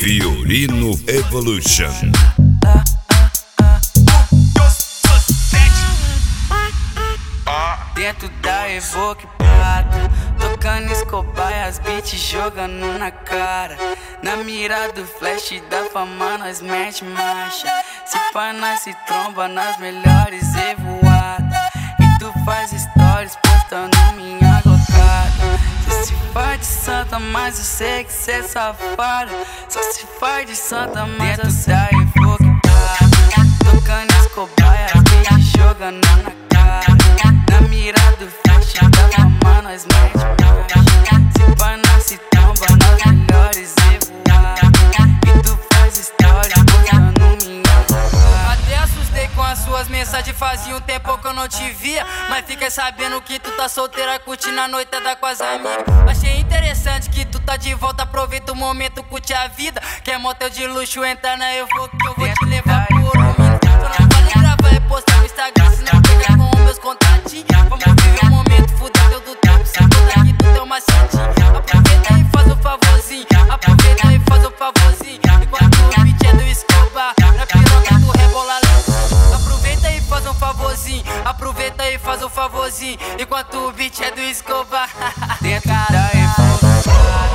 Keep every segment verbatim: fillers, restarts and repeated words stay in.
Fiorino Evolution. Dentro da Evoque Prata, tocando Escobar e as beats jogando na cara. Na mira do flash da fama nós mete marcha. Se pá nós se tromba nas melhores evoadas. E tu faz stories postando minha glocada. Cê se faz de santa, mas eu sei que cê é safada. Só se faz de santa, mas eu sei da Evoque Prata, tocando Escobar e as beats jogando na cara. Na mira do flash da fama nós mete marcha. Se pá nós se tromba nas melhores evoadas. E tu faz stories postando minha glocada. Até assustei com as suas mensagens, fazia um tempo que eu não te via. Mas fiquei sabendo que tu tá solteira, curtindo a noitada com as amigas. Achei interessante que tu tá de volta, aproveita o momento, curte a vida. Quer motel de luxo, entra na Evoque que eu vou te levar por um minuto. Só não vale gravar e postar no Instagram, senão pega com meus contatinhos. Vamos viver o momento, fuder teu do tempo, se toda aqui tu tem uma santinha. Aproveita e faz o favorzinho, aproveita e faz o favorzinho. Enquanto o beat é do Escobar, na piroca tu rebola lá. Aproveita e faz um favorzinho, aproveita e faz um favorzinho. Enquanto o beat é do Escobar. Dentro da Evoque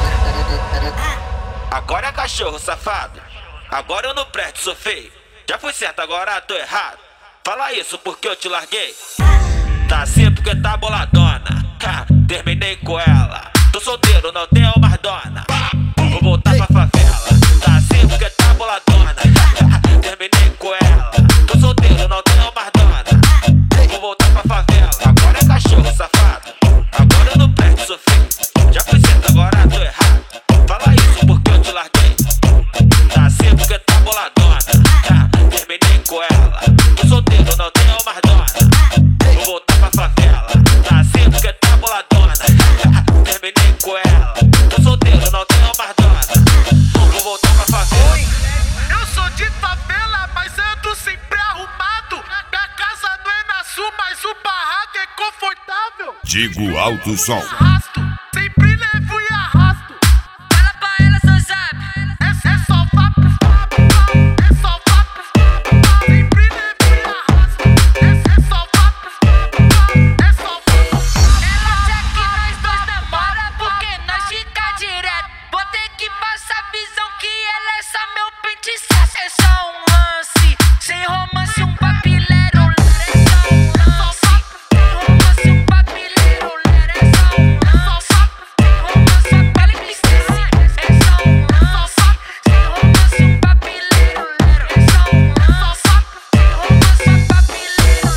Prata. Agora é cachorro, safado. Agora eu não presto, sou feio. Já fui certo, agora tô errado. Fala isso porque eu te larguei. Tá assim porque tá boladona. Ha, terminei com ela. Tô solteiro, não tenho mais dona. Vou voltar pra favela. Tá assim porque tá boladona. Ha, terminei com ela. Tô solteiro, não tenho mais dona. Vou voltar pra favela. Agora é cachorro, safado. Agora eu não presto, sou feio. Já fui certo, agora tô errado. Fala isso porque eu te larguei. Tá assim porque tá boladona. Ha, terminei com ela. Tô solteiro, não tenho mais dona. Vou voltar pra favela. Tá assim porque tá boladona. Terminei com ela. Tô solteiro, não tenho mais dona. Vou voltar pra favela. Oi, eu sou de favela, mas ando sempre arrumado. Minha casa não é na sul, mas o barraco é confortável. Digo alto som. Arrasto, sempre levo e arrasto. Fala pra ela, seu Zap. É, é só vá pros papo, é só vá pros papo. Sempre levo e arrasto. É, é só vá pros papo, é só vá pros papo. Ela quer que nós dois namora porque nós fica direto. Vou ter que passar visão que ela é só meu pente certo. É só um lance, sem romance, um papileiro. É só um lance, sem romance, um papileiro. É só um lance, sem romance, a pele que esquece. É só um lance, sem romance, um papileiro. É só um lance, sem romance, a papileiro.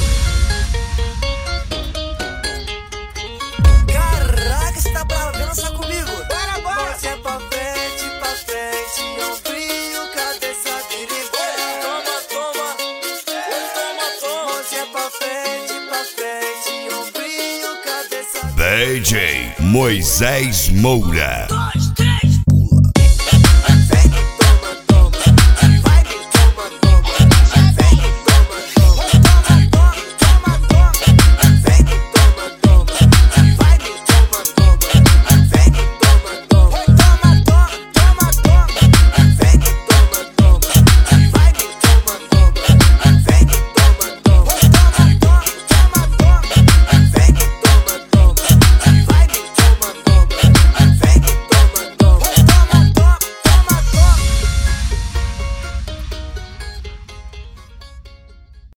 Caraca, você tá bravo, vem dançar comigo. Bora, bora. Mãozinha pra frente, pra frente, ombrinho, cabeça viribeira. Toma, toma, toma, toma. Mãozinha pra frente, pra frente, ombrinho, cabeça. D J Moisés Moura.